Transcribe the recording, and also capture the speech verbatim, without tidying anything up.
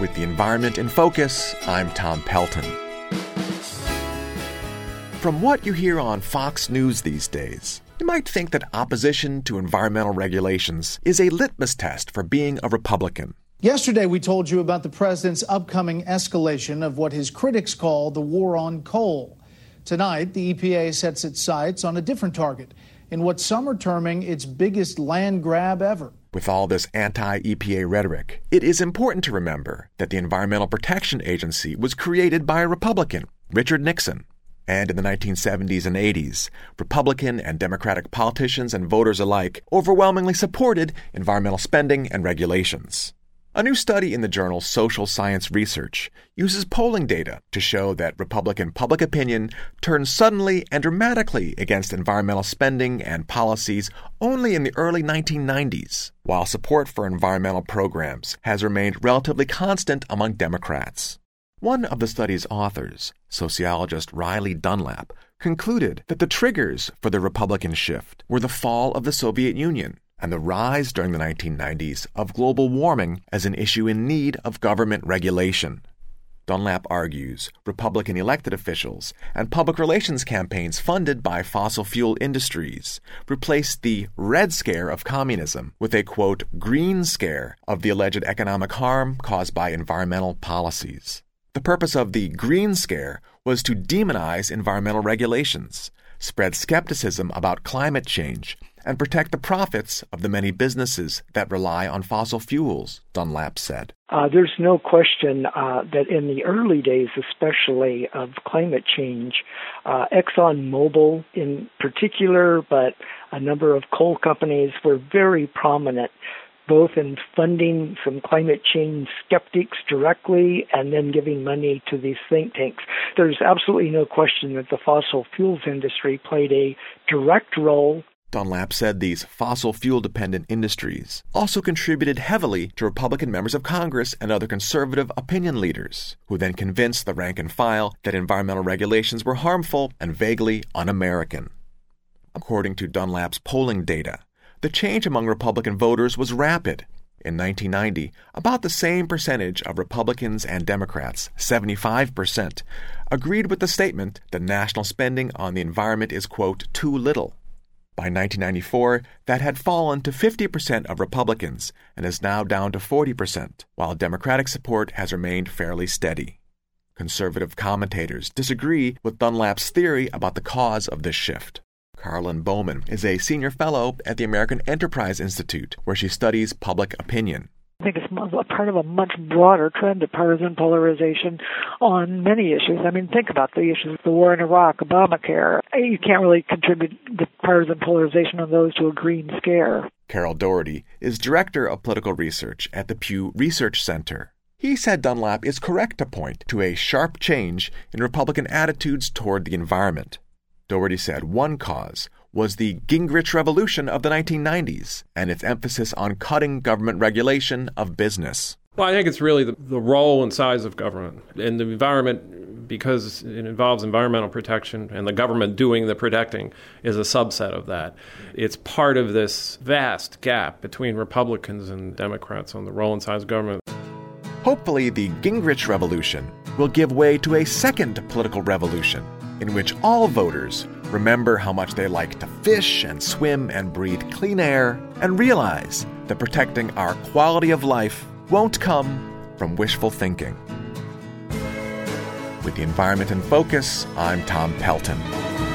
With the environment in focus, I'm Tom Pelton. From what you hear on Fox News these days, you might think that opposition to environmental regulations is a litmus test for being a Republican. Yesterday, we told you about the president's upcoming escalation of what his critics call the war on coal. Tonight, the E P A sets its sights on a different target in what some are terming its biggest land grab ever. With all this anti-E P A rhetoric, it is important to remember that the Environmental Protection Agency was created by a Republican, Richard Nixon. And in the nineteen seventies and eighties, Republican and Democratic politicians and voters alike overwhelmingly supported environmental spending and regulations. A new study in the journal Social Science Research uses polling data to show that Republican public opinion turned suddenly and dramatically against environmental spending and policies only in the early nineteen nineties, while support for environmental programs has remained relatively constant among Democrats. One of the study's authors, sociologist Riley Dunlap, concluded that the triggers for the Republican shift were the fall of the Soviet Union and the rise during the nineteen nineties of global warming as an issue in need of government regulation. Dunlap argues Republican elected officials and public relations campaigns funded by fossil fuel industries replaced the Red Scare of communism with a, quote, green scare of the alleged economic harm caused by environmental policies. The purpose of the Green Scare was to demonize environmental regulations, spread skepticism about climate change, and protect the profits of the many businesses that rely on fossil fuels, Dunlap said. Uh, there's no question uh, that in the early days, especially of climate change, uh, ExxonMobil in particular, but a number of coal companies were very prominent, both in funding some climate change skeptics directly and then giving money to these think tanks. There's absolutely no question that the fossil fuels industry played a direct role. Dunlap said these fossil fuel-dependent industries also contributed heavily to Republican members of Congress and other conservative opinion leaders, who then convinced the rank and file that environmental regulations were harmful and vaguely un-American. According to Dunlap's polling data, the change among Republican voters was rapid. In nineteen ninety, about the same percentage of Republicans and Democrats, seventy-five percent, agreed with the statement that national spending on the environment is, quote, too little. By nineteen ninety-four, that had fallen to fifty percent of Republicans and is now down to forty percent, while Democratic support has remained fairly steady. Conservative commentators disagree with Dunlap's theory about the cause of this shift. Carlin Bowman is a senior fellow at the American Enterprise Institute, where she studies public opinion. I think it's a part of a much broader trend of partisan polarization on many issues. I mean, think about the issues of the war in Iraq, Obamacare. You can't really contribute the partisan polarization on those to a green scare. Carol Doherty is director of political research at the Pew Research Center. He said Dunlap is correct to point to a sharp change in Republican attitudes toward the environment. Doherty said one cause was the Gingrich Revolution of the nineteen nineties and its emphasis on cutting government regulation of business. Well, I think it's really the, the role and size of government. And the environment, because it involves environmental protection and the government doing the protecting, is a subset of that. It's part of this vast gap between Republicans and Democrats on the role and size of government. Hopefully, the Gingrich Revolution will give way to a second political revolution in which all voters remember how much they like to fish and swim and breathe clean air and realize that protecting our quality of life won't come from wishful thinking. With the environment in focus, I'm Tom Pelton.